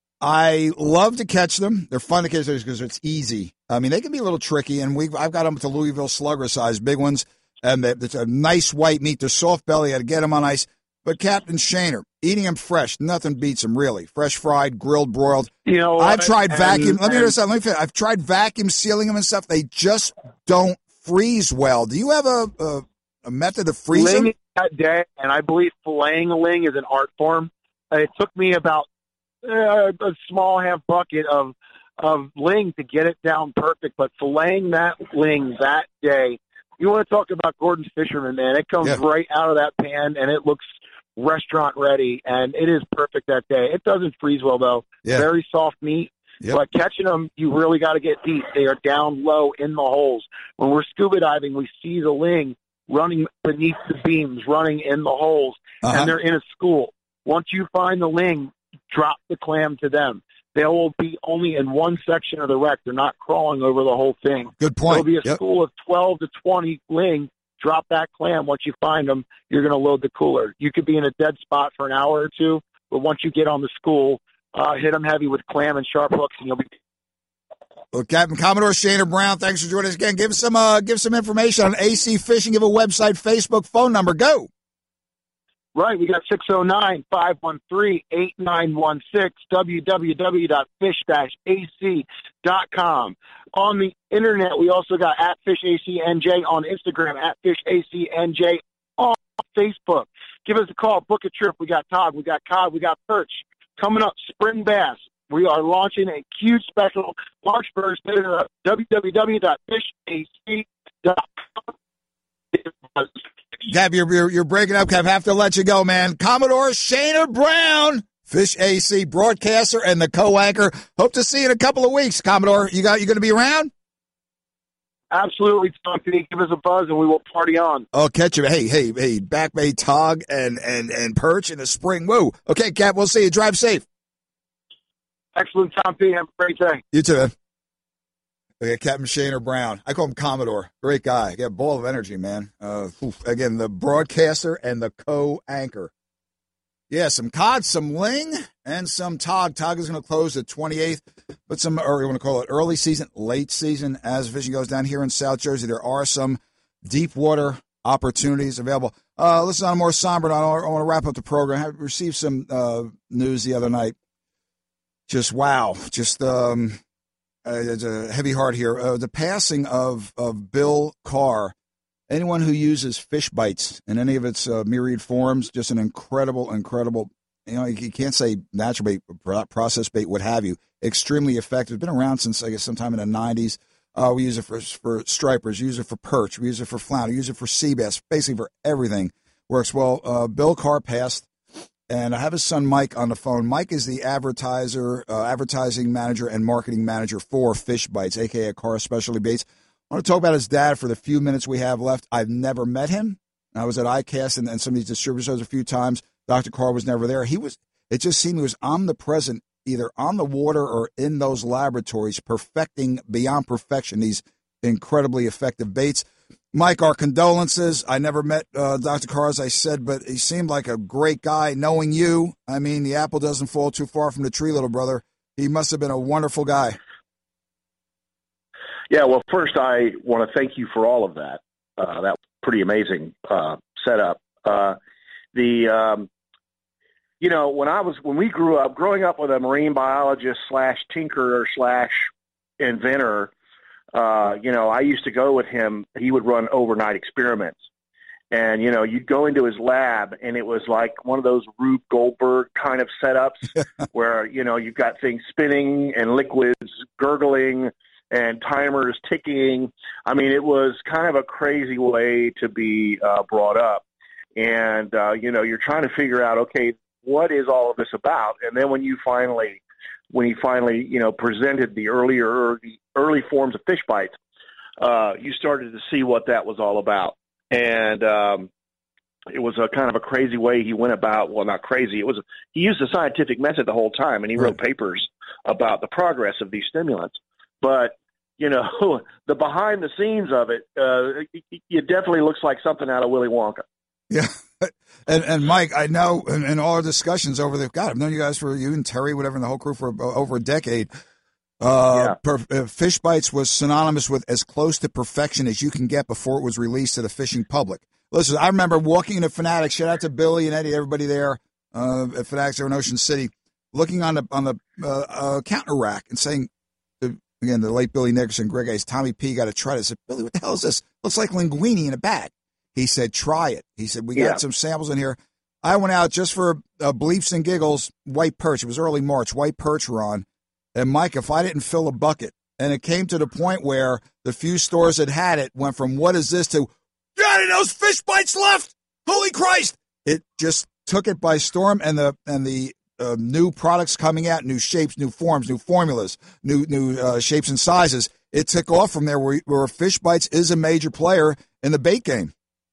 I love to catch them. They're fun to catch because it's easy. I mean, they can be a little tricky, and we I've got them to Louisville slugger size, big ones, and it's a nice white meat. They're soft belly. I had to get them on ice. But Captain Shaner, eating them fresh, nothing beats them, really. Fresh fried, grilled, broiled. You know what? I've tried And- vacuum. Let me and- hear something. Let me finish. I've tried vacuum sealing them and stuff. They just don't freeze well. Do you have a a, a method of freezing? Ling that day, and I believe filleting a ling is an art form. Uh, It took me about uh, a small half bucket of of ling to get it down perfect, but filleting that ling that day, you want to talk about Gordon's Fisherman, man. It comes Yeah. right out of that pan, and it looks restaurant ready, and it is perfect that day. It doesn't freeze well, though. Yeah. Very soft meat. Yep. But catching them, you really got to get deep. They are down low in the holes. When we're scuba diving, we see the ling running beneath the beams, running in the holes, Uh-huh. and they're in a school. Once you find the ling, drop the clam to them. They will be only in one section of the wreck. They're not crawling over the whole thing. Good point. There'll be a Yep. school of twelve to twenty ling. Drop that clam. Once you find them, you're going to load the cooler. You could be in a dead spot for an hour or two, but once you get on the school, uh, hit them heavy with clam and sharp hooks, and you'll be. Well, Captain Commodore Shaner Brown, thanks for joining us again. Give us some, uh, give some information on A C Fishing. Give a website, Facebook, phone number. Go. Right, we got six oh nine, five one three, eight nine one six, w w w dot fish dash a c dot com. On the internet, we also got at Fish A C N J on Instagram, at Fish A C N J on Facebook. Give us a call, book a trip. We got Todd, we got cod, we got perch. Coming up, spring bass. We are launching a huge special March first. Visit w w w dot fish a c dot com. Cap, you're, you're, you're breaking up, Cap. I have to let you go, man. Commodore Shaner Brown, Fish A C broadcaster and the co-anchor. Hope to see you in a couple of weeks, Commodore. You got you going to be around? Absolutely, Tom. Can you give us a buzz and we will party on? I'll catch you. Hey, hey, hey, Back Bay Tog and, and, and Perch in the spring. Woo. Okay, Cap, we'll see you. Drive safe. Excellent, Tom P. Have a great day. You too, man. Okay, Captain Shaner Brown. I call him Commodore. Great guy. Got a ball of energy, man. Uh, oof. Again, the broadcaster and the co-anchor. Yeah, some cod, some ling, and some tog. Tog is going to close the twenty-eighth, but some, or you want to call it early season, late season, as fishing goes down here in South Jersey. There are some deep water opportunities available. Uh, listen, on a more somber note, I want to wrap up the program. I received some uh, news the other night. Just wow. Just um, uh, it's a heavy heart here. Uh, the passing of, of Bill Carr. Anyone who uses fish bites in any of its uh, myriad forms, just an incredible, incredible, you know, you can't say natural bait, processed bait, what have you, extremely effective. It's been around since, I guess, sometime in the nineties. Uh, we use it for for stripers, we use it for perch, we use it for flounder, we use it for sea bass, basically for everything. Works well. Uh, Bill Carr passed, and I have his son Mike on the phone. Mike is the advertiser, uh, advertising manager and marketing manager for Fish Bites, a k a. Carr Specialty Baits. I want to talk about his dad for the few minutes we have left. I've never met him. I was at I C A S T and, and some of these distributors a few times. Doctor Carr was never there. He was. It just seemed he was omnipresent, either on the water or in those laboratories, perfecting beyond perfection these incredibly effective baits. Mike, our condolences. I never met uh, Doctor Carr, as I said, but he seemed like a great guy. Knowing you, I mean, the apple doesn't fall too far from the tree, little brother. He must have been a wonderful guy. Yeah, well, first I want to thank you for all of that. Uh, that was pretty amazing uh, setup. Uh, the, um, you know, when I was when we grew up, growing up with a marine biologist slash tinkerer slash inventor, uh, you know, I used to go with him. He would run overnight experiments, and you know, you'd go into his lab, and it was like one of those Rube Goldberg kind of setups where you know you've got things spinning and liquids gurgling and timers ticking. I mean, it was kind of a crazy way to be uh, brought up. And, uh, you know, you're trying to figure out, okay, what is all of this about? And then when you finally, when he finally, you know, presented the earlier, early, early forms of fish bites, uh, you started to see what that was all about. And um, it was a kind of a crazy way he went about, well, not crazy. It was, he used a scientific method the whole time, and he wrote papers about the progress of these stimulants. But, you know, the behind the scenes of it, uh, it, it definitely looks like something out of Willy Wonka. Yeah. And, and Mike, I know in, in all our discussions over the, God, I've known you guys for, you and Terry, whatever, and the whole crew for over a decade. Uh, yeah. per, uh, Fish Bites was synonymous with as close to perfection as you can get before it was released to the fishing public. Listen, I remember walking into Fanatics, shout out to Billy and Eddie, everybody there uh, at Fanatics over in Ocean City, looking on the on the uh, uh, counter rack and saying, again, the late Billy Nickerson, Greg Hayes, Tommy P. got to try this. I said, Billy, what the hell is this? Looks like linguine in a bag. He said, try it. He said, we got yeah. some samples in here. I went out just for uh, bleeps and giggles, white perch. It was early March. White perch were on. And, Mike, if I didn't fill a bucket, and it came to the point where the few stores that had it went from what is this to, you got any of those Fish Bites left? Holy Christ. It just took it by storm, and the and the Uh, new products coming out, new shapes, new forms, new formulas, new new uh, shapes and sizes. It took off from there where, where Fish Bites is a major player in the bait game.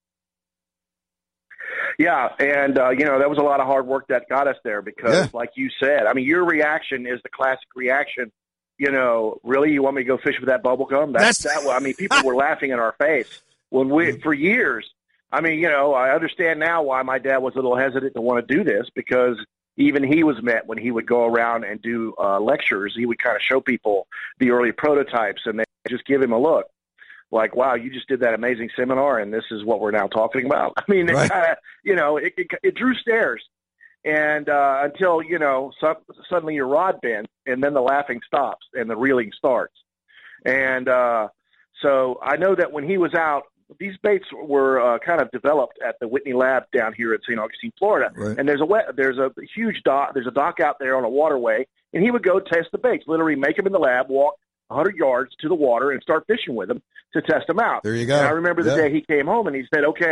Yeah, and, uh, you know, that was a lot of hard work that got us there because, yeah. like you said, I mean, your reaction is the classic reaction. You know, really, you want me to go fish with that bubble gum? That's, That's that. I mean, people were laughing in our face when we, for years. I mean, you know, I understand now why my dad was a little hesitant to want to do this because even he was met when he would go around and do uh, lectures. He would kind of show people the early prototypes, and they just give him a look like, wow, you just did that amazing seminar, and this is what we're now talking about. I mean, right. it kind of, you know, it, it, it drew stares. And uh, until, you know, so, suddenly your rod bends, and then the laughing stops and the reeling starts. And uh, so I know that when he was out, these baits were uh, kind of developed at the Whitney Lab down here in Saint Augustine, Florida. Right. And there's a wet, there's a huge dock. There's a dock out there on a waterway, and he would go test the baits. Literally, make them in the lab, walk one hundred yards to the water, and start fishing with them to test them out. There you go. And I remember the yeah. day he came home, and he said, "Okay,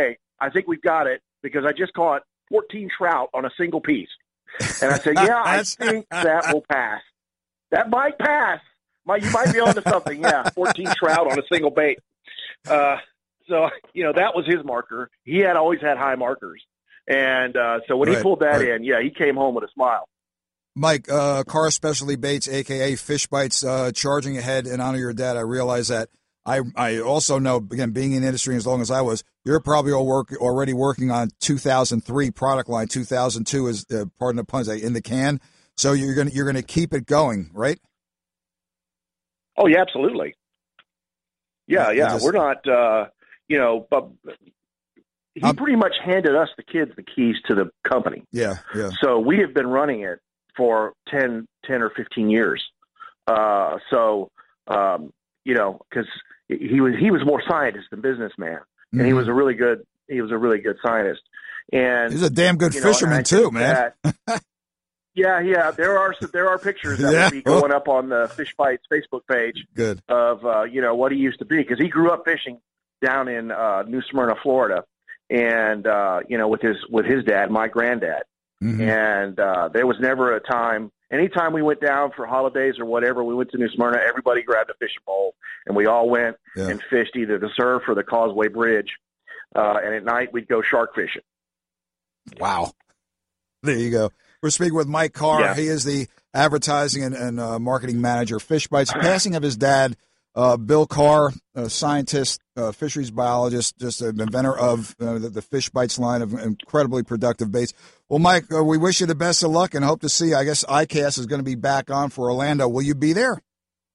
I think we've got it because I just caught fourteen trout on a single piece. And I said, yeah, I think that will pass. That might pass. Might, you might be onto something. Yeah, fourteen trout on a single bait. Uh, so, you know, that was his marker. He had always had high markers. And uh, so when right, he pulled that right. in, yeah, he came home with a smile. Mike, uh, Carr Specialty Baits, a k a. Fish Bites, uh, charging ahead in honor of your dad. I realize that. I I also know, again, being in the industry as long as I was, you're probably all work, already working on two thousand three product line. two thousand two is, uh, pardon the puns, in the can. So you're going you're gonna keep it going, right? Oh, yeah, absolutely. Yeah, yeah. Just, We're not, uh, you know, but he I'm, pretty much handed us, the kids, the keys to the company. Yeah, yeah. So we have been running it for ten, ten or fifteen years. Uh, so, um, you know, because he was he was more scientist than businessman, and mm-hmm. he was a really good he was a really good scientist. And he's a damn good fisherman know, too, man. That, yeah, yeah. There are there are pictures that yeah. will be going up on the Fish Bites Facebook page. Good. Of uh, you know what he used to be, because he grew up fishing down in uh, New Smyrna, Florida, and uh, you know with his with his dad, my granddad, mm-hmm. and uh, there was never a time. Anytime we went down for holidays or whatever, we went to New Smyrna, everybody grabbed a fishing pole, and we all went yeah. and fished either the surf or the Causeway Bridge. Uh, and at night, we'd go shark fishing. Wow. There you go. We're speaking with Mike Carr. Yeah. He is the advertising and, and uh, marketing manager, Fish Bites. Passing of his dad, uh, Bill Carr, a scientist, uh, fisheries biologist, just an inventor of uh, the, the Fish Bites line of incredibly productive baits. Well, Mike, uh, we wish you the best of luck and hope to see you. I guess I C A S is going to be back on for Orlando. Will you be there?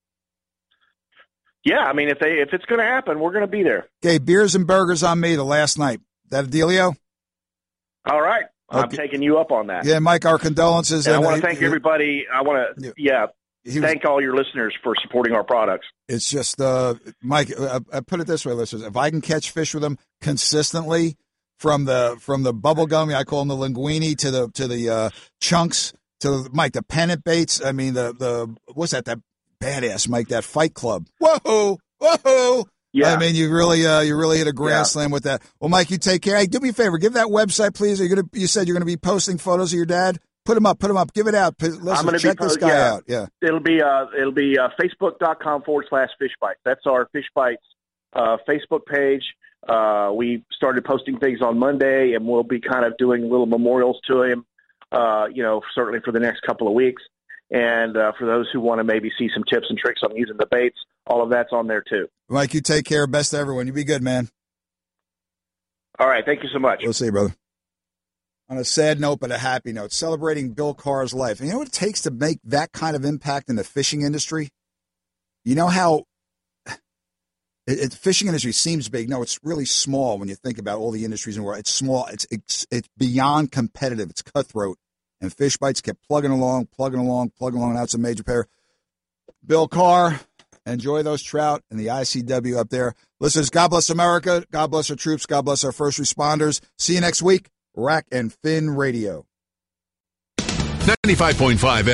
Yeah, I mean, if they if it's going to happen, we're going to be there. Okay, beers and burgers on me the last night. That a dealio? All right. Okay. I'm taking you up on that. Yeah, Mike, our condolences. And and I want to thank everybody. I want to, yeah, was, thank all your listeners for supporting our products. It's just, uh, Mike, I, I put it this way, listeners. If I can catch fish with them consistently, from the from the bubble gummy, I call them the linguine, to the to the uh, chunks, to the, Mike, the pennant baits. I mean, the the what's that? That badass, Mike, that Fight Club. Whoa, whoa. Yeah. I mean, you really uh, you really hit a grand yeah. slam with that. Well, Mike, you take care. Hey, do me a favor, give that website, please. Are you gonna? You said you're gonna be posting photos of your dad. Put them up. Put them up. Give it out. Listen, I'm gonna check be, this guy yeah. out. Yeah. It'll be uh, it'll be uh, Facebook.com forward slash Fish Bites. That's our Fish Bites uh, Facebook page. Uh, we started posting things on Monday, and we'll be kind of doing little memorials to him, uh, you know, certainly for the next couple of weeks. And uh, for those who want to maybe see some tips and tricks on using the baits, all of that's on there too. Mike, you take care. Best to everyone. You be good, man. All right. Thank you so much. We'll see you, brother. On a sad note, but a happy note, celebrating Bill Carr's life. And you know what it takes to make that kind of impact in the fishing industry? You know how It, it, fishing industry seems big. No, it's really small when you think about all the industries in the world. It's small. It's, it's it's beyond competitive. It's cutthroat. And Fish Bites kept plugging along, plugging along, plugging along. Now it's a major pair. Bill Carr, enjoy those trout and the I C W up there. Listeners, God bless America. God bless our troops. God bless our first responders. See you next week. Rack and Fin Radio. ninety-five point five